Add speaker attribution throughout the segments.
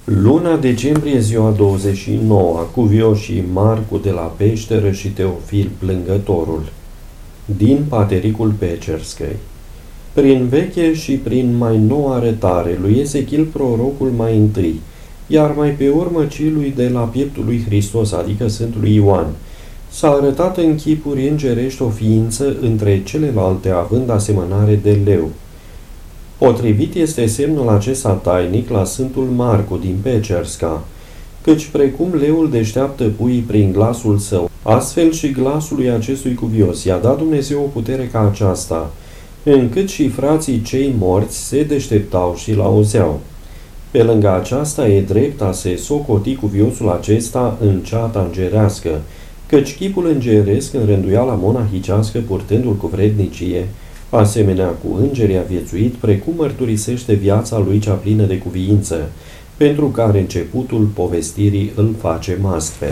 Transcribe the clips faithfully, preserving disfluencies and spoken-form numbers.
Speaker 1: Luna decembrie, ziua douăzeci și nouă, cuvioșii Marcu de la Peșteră și Teofil Plângătorul. Din Patericul Pecerskei. Prin veche și prin mai nouă arătare lui Ezechiel prorocul mai întâi, iar mai pe urmă celui de la pieptul lui Hristos, adică Sfântului Ioan, s-a arătat în chipuri îngerești o ființă între celelalte având asemănare de leu. Potrivit este semnul acesta tainic la Sfântul Marcu din Pecerska, căci precum leul deșteaptă puii prin glasul său, astfel și glasului acestui cuvios i-a dat Dumnezeu o putere ca aceasta, încât și frații cei morți se deșteptau și l-auzeau. Pe lângă aceasta e drept a se socoti cuviosul acesta în ceata îngerească, căci chipul îngeresc în rânduiala monahicească purtându-l cu vrednicie, asemenea cu îngerii a viețuit, precum mărturisește viața lui cea plină de cuviință, pentru care începutul povestirii îl facem astfel.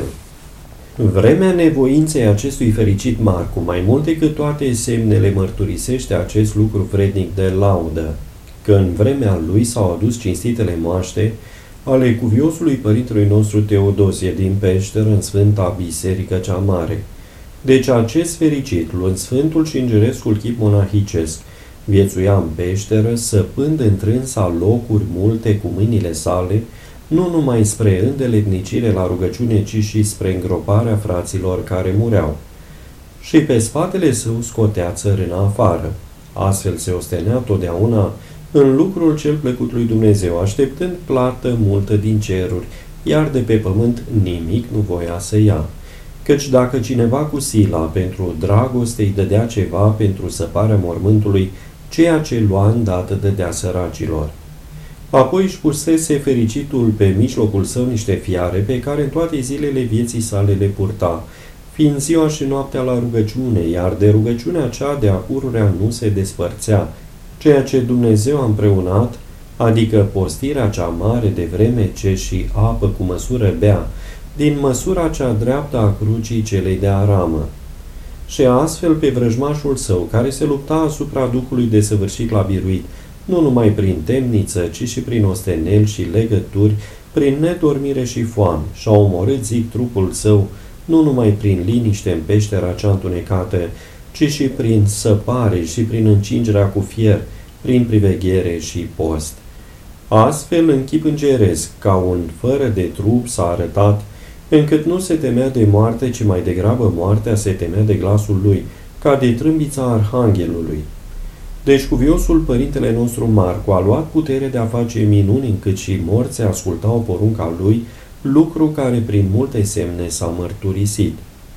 Speaker 1: Vremea nevoinței acestui fericit Marcu, mai mult decât toate semnele, mărturisește acest lucru vrednic de laudă, că în vremea lui s-au adus cinstitele moaște ale cuviosului părintelui nostru Teodosie din Peșteră în Sfânta Biserică cea Mare. Deci acest fericit, luând sfântul și îngerescul chip monahicesc, viețuia în Peșteră, săpând întrânsa locuri multe cu mâinile sale, nu numai spre îndeletnicire la rugăciune, ci și spre îngroparea fraților care mureau. Și pe spatele său scotea țărâna afară. Astfel se ostenea totdeauna în lucrul cel plăcut lui Dumnezeu, așteptând plată multă din ceruri, iar de pe pământ nimic nu voia să ia. Căci dacă cineva cu sila pentru dragoste îi dădea ceva pentru săparea mormântului, ceea ce lua îndată dădea săracilor. Apoi își pusese fericitul pe mijlocul său niște fiare pe care în toate zilele vieții sale le purta, fiind ziua și noaptea la rugăciune, iar de rugăciunea cea de apururea nu se despărțea, ceea ce Dumnezeu a împreunat, adică postirea cea mare de vreme ce și apă cu măsură bea, din măsura cea dreaptă a crucii celei de aramă. Și astfel pe vrăjmașul său, care se lupta asupra Duhului desăvârșit la biruit, nu numai prin temniță, ci și prin osteneli și legături, prin nedormire și foame, și-a omorât, zic, trupul său, nu numai prin liniște în peștera cea întunecată, ci și prin săpare și prin încingerea cu fier, prin priveghere și post. Astfel, în chip îngeresc, ca un fără de trup s-a arătat, încât nu se temea de moarte, ci mai degrabă moartea se temea de glasul lui, ca de trâmbița arhanghelului. Deci cuviosul părintele nostru Marcu a luat putere de a face minuni, încât și morții ascultau porunca lui, lucru care prin multe semne s-a mărturisit.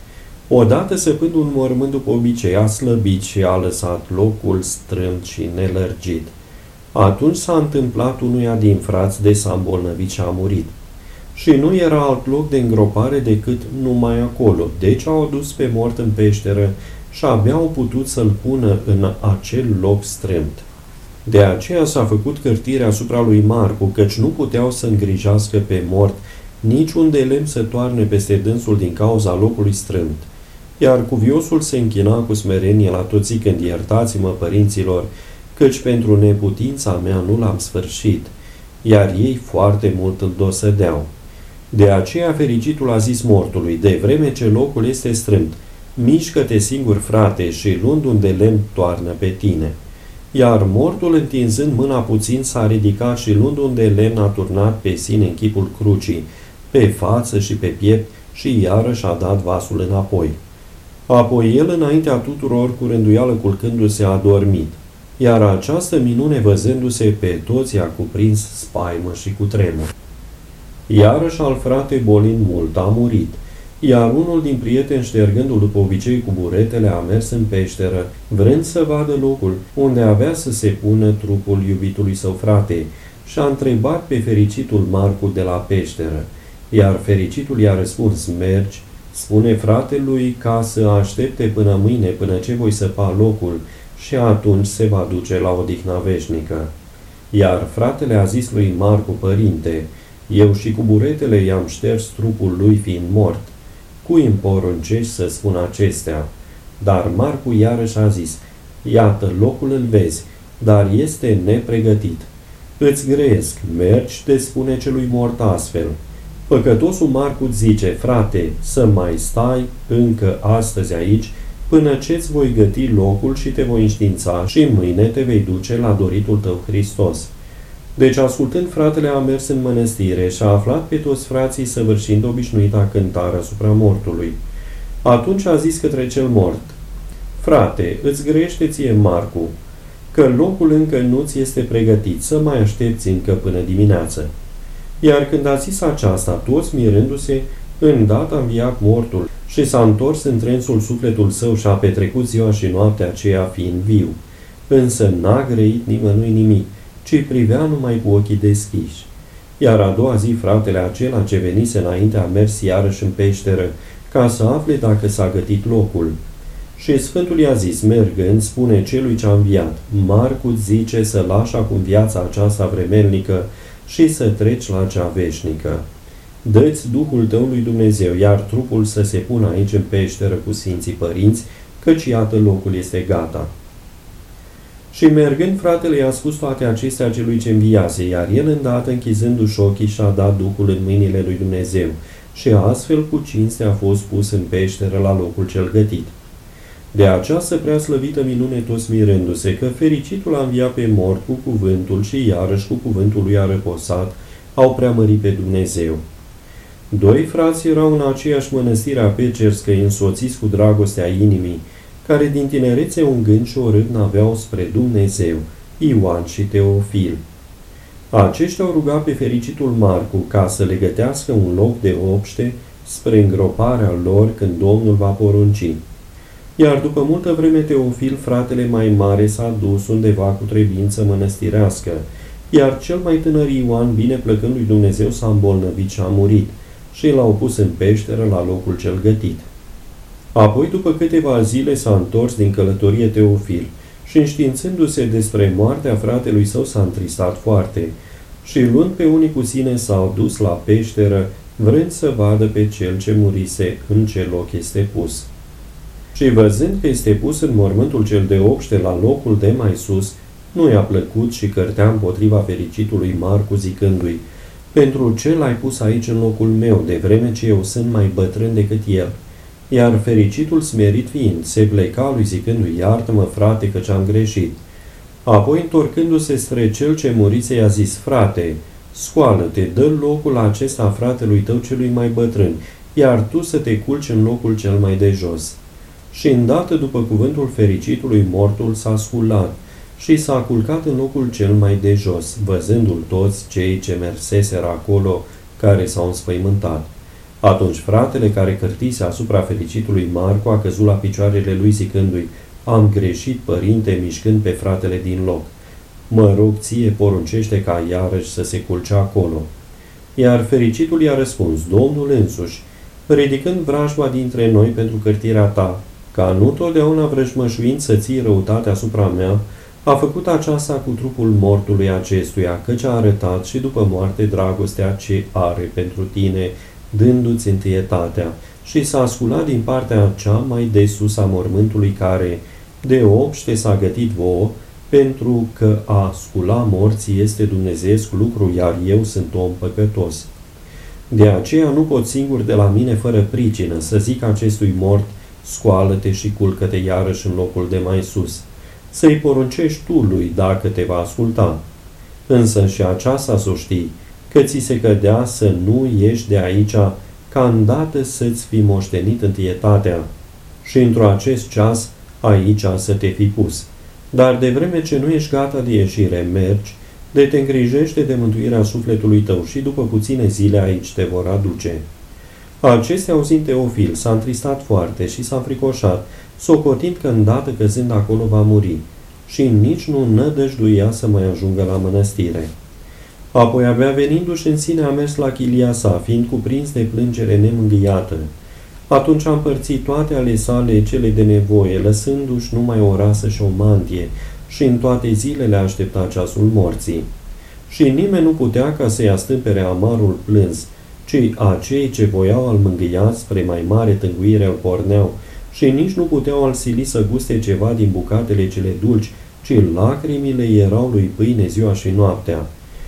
Speaker 1: Odată, săpând un mormânt după obicei, a slăbit și a lăsat locul strâmt și nelărgit. Atunci s-a întâmplat unuia din frați de s-a îmbolnăvit și a murit. Și nu era alt loc de îngropare decât numai acolo, deci au adus pe mort în peșteră și abia au putut să-l pună în acel loc strâmt. De aceea s-a făcut cârtire asupra lui Marcu, căci nu puteau să îngrijească pe mort, niciun de lemn să toarne peste dânsul din cauza locului strâmt. Iar cuviosul se închina cu smerenie la toți zicând: iertați-mă, părinților, căci pentru neputința mea nu l-am sfârșit, iar ei foarte mult îl dosădeau. De aceea fericitul a zis mortului: de vreme ce locul este strâmt, mișcă-te singur, frate, și luând un de lemn toarnă pe tine. Iar mortul, întinzând mâna puțin, s-a ridicat și luând un de lemn a turnat pe sine în chipul crucii, pe față și pe piept, și iarăși a dat vasul înapoi. Apoi el, înaintea tuturor, cu rânduială culcându-se, a dormit. Iar această minune, văzându-se pe toți, a cuprins spaimă și cutremur. Iarăși al frate bolind mult a murit, iar unul din prieteni, ștergându-l după obicei cu buretele, a mers în peșteră, vrând să vadă locul unde avea să se pună trupul iubitului său frate, și a întrebat pe fericitul Marcu de la peșteră, iar fericitul i-a răspuns: mergi, spune fratelui ca să aștepte până mâine, până ce voi săpa locul, și atunci se va duce la odihna veșnică. Iar fratele a zis lui Marcu: părinte, eu și cu buretele i-am șters trupul lui fiind mort. Cui îmi poruncești să spun acestea? Dar Marcu iarăși a zis: iată, locul îl vezi, dar este nepregătit. îți grăiesc, mergi, te spune celui mort astfel. Păcătosul Marcu zice, frate, să mai stai încă astăzi aici, până ce-ți voi găti locul și te voi înștiința și mâine te vei duce la doritul tău Hristos. Deci, ascultând, fratele a mers în mănăstire și a aflat pe toți frații săvârșind obișnuita cântare asupra mortului. Atunci a zis către cel mort, frate, îți grăiește ție Marcu, că locul încă nu ți este pregătit, să mai aștepți încă până dimineață. Iar când a zis aceasta, toți mirându-se, îndată a înviat mortul și s-a întors în trânsul sufletul său și a petrecut ziua și noaptea aceea fiind viu. Însă n-a grăit nimănui nimic, ci privea numai cu ochii deschiși. Iar a doua zi fratele acela ce venise înainte a mers iarăși în peșteră, ca să afle dacă s-a gătit locul. Și Sfântul i-a zis, mergând, spune celui ce a înviat, Marcu zice să lași acum viața aceasta vremelnică și să treci la cea veșnică. Dă-ți Duhul tău lui Dumnezeu, iar trupul să se pună aici în peșteră cu Sfinții Părinți, căci iată locul este gata. Și mergând, fratele i-a spus toate acestea celui ce înviase, iar el îndată, închizându-și ochii, și-a dat Duhul în mâinile lui Dumnezeu și astfel cu cinste a fost pus în peșteră la locul cel gătit. De această prea slăvită minune toți mirându-se că fericitul a înviat pe mort cu cuvântul și iarăși cu cuvântul lui a răposat, au preamărit pe Dumnezeu. Doi frați erau în aceeași mănăstire a Pecerscăi, însoțiți cu dragostea inimii, care din tinerețe un gând și o râvnă aveau spre Dumnezeu, Ioan și Teofil. Aceștia au rugat pe fericitul Marcu ca să le gătească un loc de obște spre îngroparea lor când Domnul va porunci. Iar după multă vreme Teofil, fratele mai mare, s-a dus undeva cu trebuință mănăstirească, iar cel mai tânăr Ioan, bine plăcând lui Dumnezeu, s-a îmbolnăvit și a murit și l-au pus în peșteră la locul cel gătit. Apoi, după câteva zile, s-a întors din călătorie Teofil și, înștiințându-se despre moartea fratelui său, s-a întristat foarte și, luând pe unii cu sine, s-au dus la peșteră, vrând să vadă pe cel ce murise în ce loc este pus. Și văzând că este pus în mormântul cel de obște la locul de mai sus, nu i-a plăcut și cărtea împotriva fericitului Marcu, zicându-i, pentru ce l-ai pus aici în locul meu, de vreme ce eu sunt mai bătrân decât el? Iar fericitul, smerit fiind, se pleca lui zicându-i, iartă-mă, frate, căci am greșit. Apoi, întorcându-se spre cel ce murise, i-a zis, frate, scoală-te, dă locul acesta fratelui tău celui mai bătrân, iar tu să te culci în locul cel mai de jos. Și îndată după cuvântul fericitului, mortul s-a sculat și s-a culcat în locul cel mai de jos, văzându-l toți cei ce merseseră acolo, care s-au înspăimântat. Atunci fratele care cârtise asupra fericitului Marcu a căzut la picioarele lui zicându-i, am greșit, părinte, mișcând pe fratele din loc. Mă rog, ție poruncește ca iarăși să se culce acolo. Iar fericitul i-a răspuns, Domnul însuși, ridicând vrajba dintre noi pentru cârtirea ta, ca nu totdeauna vrăjmășuind să ții răutate asupra mea, a făcut aceasta cu trupul mortului acestuia, căci a arătat și după moarte dragostea ce are pentru tine, dându-ți întâietatea, și s-a sculat din partea cea mai de sus a mormântului care, de obște s-a gătit vouă, pentru că a scula morții este dumnezeiesc lucru, iar eu sunt om păcătos. De aceea nu pot singur de la mine fără pricină să zic acestui mort, scoală-te și culcă-te iarăși în locul de mai sus. Să-i poruncești tu lui dacă te va asculta. Însă și aceasta să o știi, că ți se cădea să nu ieși de aici, ca îndată să-ți fi moștenit întâietatea și într-o acest ceas aici să te fi pus. Dar de vreme ce nu ești gata de ieșire, mergi, de te îngrijește de mântuirea sufletului tău și după puține zile aici te vor aduce. Acestea auzind Teofil, s-a întristat foarte și s-a fricoșat, socotind că îndată căzând acolo va muri și nici nu nădăjduia să mai ajungă la mănăstire. Apoi, abia venindu-și în sine, a mers la chilia sa, fiind cuprins de plângere nemângâiată. Atunci a împărțit toate ale sale cele de nevoie, lăsându-și numai o rasă și o mantie, și în toate zilele aștepta ceasul morții. Și nimeni nu putea ca să-i astâmpere amarul plâns, ci acei ce voiau al mângâia spre mai mare tânguire îl porneau, și nici nu puteau al sili să guste ceva din bucatele cele dulci, ci lacrimile erau lui pâine ziua și noaptea.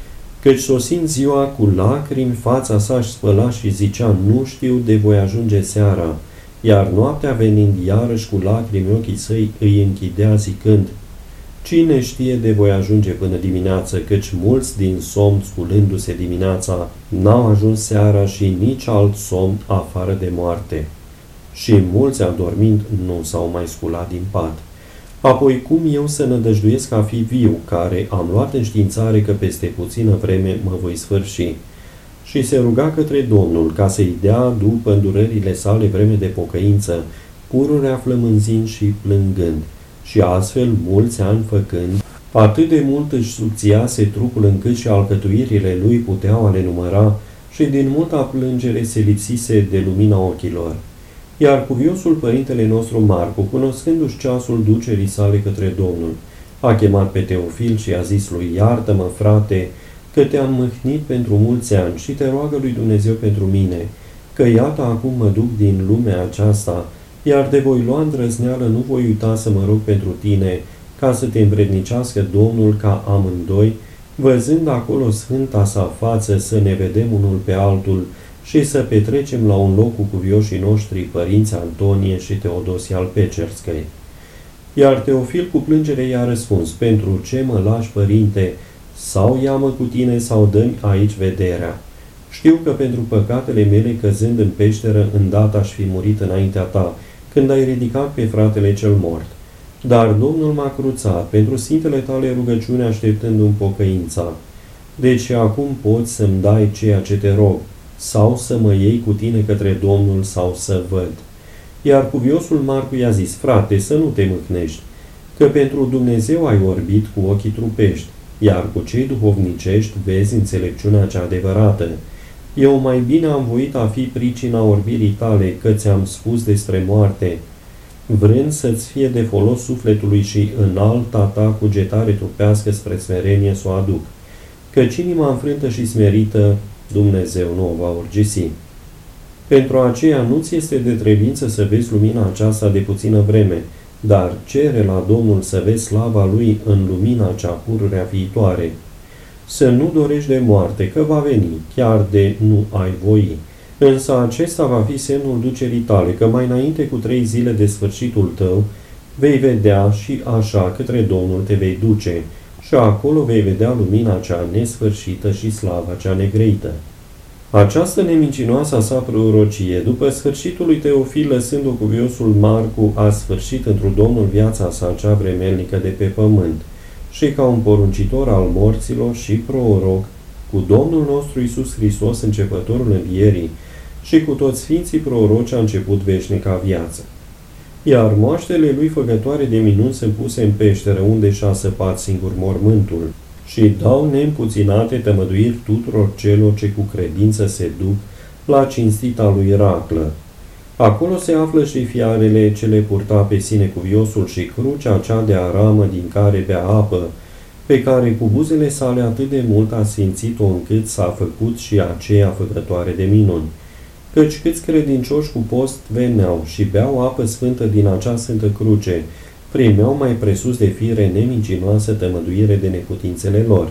Speaker 1: Căci sosind ziua cu lacrimi, fața sa-și spăla și zicea, nu știu de voi ajunge seara, iar noaptea venind iarăși cu lacrimi ochii săi îi închidea zicând, cine știe de voi ajunge până dimineață, căci mulți din somn sculându-se dimineața n-au ajuns seara și nici alt somn afară de moarte. Și mulți adormind nu s-au mai sculat din pat. Apoi cum eu să nădăjduiesc a fi viu, care am luat în științare că peste puțină vreme mă voi sfârși? Și se ruga către Domnul ca să-i dea după îndurările sale vreme de pocăință, pururea flămânzind și plângând. Și astfel, mulți ani făcând, atât de mult își subțiase trupul încât și alcătuirile lui puteau a le număra și din multa plângere se lipsise de lumina ochilor. Iar cuviosul părintele nostru Marcu, cunoscându-și ceasul ducerii sale către Domnul, a chemat pe Teofil și a zis lui, iartă-mă, frate, că te-am mâhnit pentru mulți ani și te roagă lui Dumnezeu pentru mine, că iată acum mă duc din lumea aceasta, iar de voi lua îndrăzneală nu voi uita să mă rog pentru tine, ca să te învrednicească Domnul ca amândoi, văzând acolo sfânta sa față, să ne vedem unul pe altul și să petrecem la un loc cu cuvioșii noștri, părinții Antonie și Teodosie al Pecerskei. Iar Teofil cu plângere i-a răspuns, pentru ce mă lași, părinte, sau ia-mă cu tine sau dă-mi aici vederea. Știu că pentru păcatele mele, căzând în peșteră, îndată aș fi murit înaintea ta, când ai ridicat pe fratele cel mort. Dar Domnul m-a cruțat pentru sfintele tale rugăciuni, așteptându-mi pocăința. Deci acum poți să-mi dai ceea ce te rog, sau să mă iei cu tine către Domnul, sau să văd. Iar cuviosul Marcu i-a zis, frate, să nu te mâhnești, că pentru Dumnezeu ai orbit cu ochii trupești, iar cu cei duhovnicești vezi înțelepciunea cea adevărată. Eu mai bine am voit a fi pricina orbirii tale, că ți-am spus despre moarte, vrând să-ți fie de folos sufletului și în alta ta cugetare trupească spre smerenie să o aduc. Căci inima înfrântă și smerită Dumnezeu nu o va urgisi. Pentru aceea nu ți este de trebuință să vezi lumina aceasta de puțină vreme, dar cere la Domnul să vezi slava Lui în lumina cea pururea viitoare. Să nu dorești de moarte, că va veni, chiar de nu ai voi. Însă acesta va fi semnul ducerii tale, că mai înainte cu trei zile de sfârșitul tău vei vedea și așa către Domnul te vei duce și acolo vei vedea lumina cea nesfârșită și slava cea negreită. Această nemincinoasă sa prorocie, după sfârșitul lui Teofil, lăsând-o cuviosul Marcu, a sfârșit întru Domnul viața sa cea vremelnică de pe pământ și ca un poruncitor al morților și proroc, cu Domnul nostru Iisus Hristos, începătorul învierii, și cu toți sfinții proroci a început veșnica viață. Iar moaștele lui făcătoare de minuni se puse în peșteră, unde și-a săpat singur mormântul, și dau neîmpuținate tămăduiri tuturor celor ce cu credință se duc la cinstita lui Raclă. Acolo se află și fiarele ce le purta pe sine cuviosul și crucea cea de aramă din care bea apă, pe care cu buzele sale atât de mult a simțit-o încât s-a făcut și aceea făcătoare de minuni. Căci câți credincioși cu post veneau și beau apă sfântă din acea sfântă cruce, primeau mai presus de fire nemincinoasă tămăduire de neputințele lor.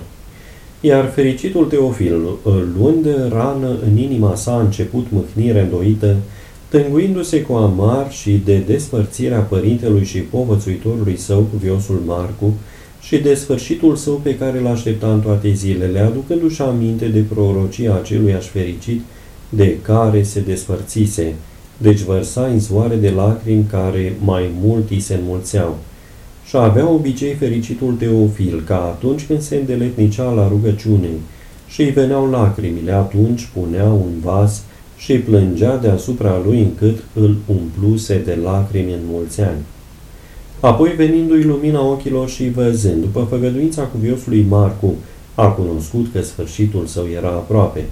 Speaker 1: Iar fericitul Teofil, luând rană în inima sa, a început mâhnire îndoită, tânguindu-se cu amar și de despărțirea părintelui și povățuitorului său, cuviosul Marcu, și de sfârșitul său pe care l-aștepta în toate zilele, aducându-și aminte de prorocia aceluiași fericit de care se despărțise, deci vărsa izvoare de lacrimi care mai mult îi se înmulțeau. Și avea obicei fericitul Teofil, ca atunci când se îndeletnicea la rugăciune și îi veneau lacrimile, atunci punea un vas și plângea deasupra lui încât îl umpluse de lacrimi în mulți ani. Apoi, venindu-i lumina ochilor și văzând, după făgăduința cuviosului Marcu, a cunoscut că sfârșitul său era aproape.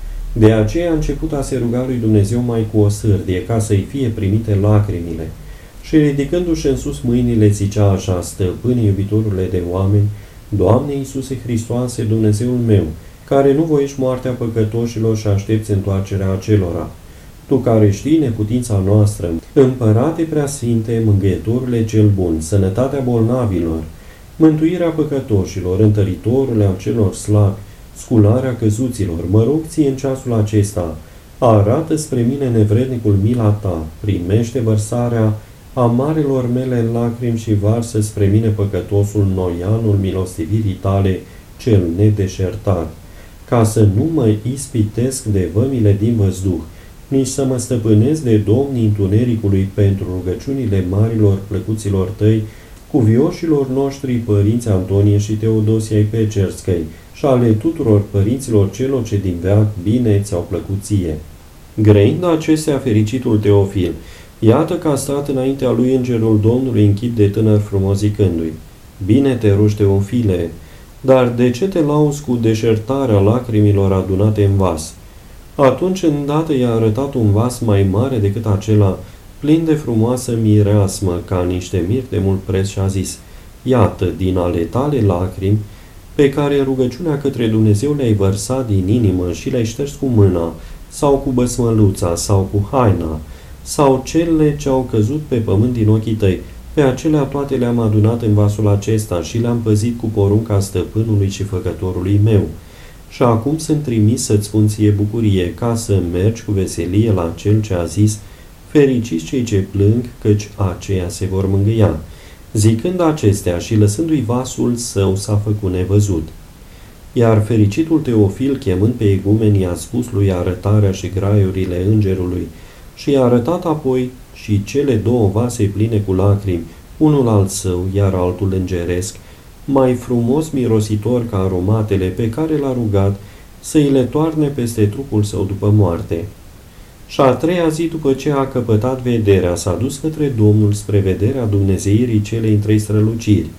Speaker 1: De aceea a început a se ruga lui Dumnezeu mai cu o sârdie, ca să-i fie primite lacrimile, și ridicându-și în sus mâinile zicea așa: Stăpâne, iubitorule de oameni, Doamne Iisuse Hristoase, Dumnezeul meu, care nu voiești moartea păcătoșilor și aștepți întoarcerea acelora, Tu care știi neputința noastră, Împărate preasfinte, mângâietorule cel bun, sănătatea bolnavilor, mântuirea păcătoșilor, întăritorule acelor slabi, scularea căzuților, mă rog ție în ceasul acesta, arată spre mine nevrednicul mila ta, primește vărsarea a marelor mele lacrimi și varsă spre mine păcătosul noianul milostivirii tale cel nedeșertat, ca să nu mă ispitesc de vămile din văzduh, nici să mă stăpânesc de domnii întunericului pentru rugăciunile marilor plăcuților tăi, cuvioșilor noștri părinți Antonie și Teodosie ai Pecerskei și ale tuturor părinților celor ce din veac bine ți-au plăcut ție. Grăind acestea fericitul Teofil, iată că a stat înaintea lui îngerul Domnului în chip de tânăr frumos zicându-i: Bine te rogi, Teofile, dar de ce te lauzi cu deșertarea lacrimilor adunate în vas? Atunci îndată i-a arătat un vas mai mare decât acela, plin de frumoasă mireasmă, ca niște mir de mult preț, și a zis: Iată, din ale tale lacrimi, pe care rugăciunea către Dumnezeu le-ai vărsat din inimă și le-ai șters cu mâna, sau cu băsmăluța, sau cu haina, sau cele ce au căzut pe pământ din ochii tăi, pe acelea toate le-am adunat în vasul acesta și le-am păzit cu porunca stăpânului și făcătorului meu. Și acum sunt trimis să-ți spun ție bucurie, ca să mergi cu veselie la cel ce a zis: fericiți cei ce plâng, căci aceia se vor mângâia. Zicând acestea și lăsându-i vasul său, s-a făcut nevăzut. Iar fericitul Teofil, chemând pe igumeni, i-a spus lui arătarea și graiurile îngerului și i-a arătat apoi și cele două vase pline cu lacrimi, unul al său, iar altul îngeresc, mai frumos mirositor ca aromatele, pe care l-a rugat să îi le toarne peste trupul său după moarte. Și a treia zi, după ce a căpătat vederea, s-a dus către Domnul spre vederea dumnezeirii celei întrei străluciri,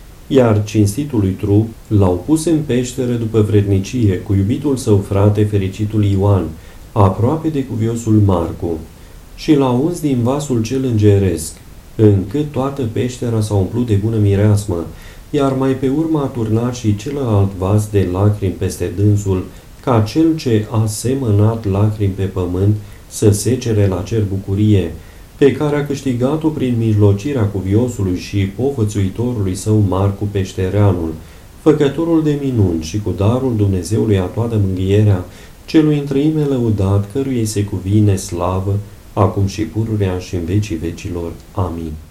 Speaker 1: iar cinstitului trup l-au pus în peșteră după vrednicie cu iubitul său frate, fericitul Ioan, aproape de cuviosul Marcu, și l-a uns din vasul cel îngeresc, încât toată peștera s-a umplut de bună mireasmă, iar mai pe urmă a turnat și celălalt vas de lacrimi peste dânsul, ca cel ce a semănat lacrimi pe pământ să secere la cer bucurie, pe care a câștigat-o prin mijlocirea cuviosului și povățuitorului său Marcu Peștereanul, făcătorul de minuni, și cu darul Dumnezeului a toată mânghierea, celui întreime lăudat, căruia se cuvine slavă, acum și pururea și în vecii vecilor. Amin.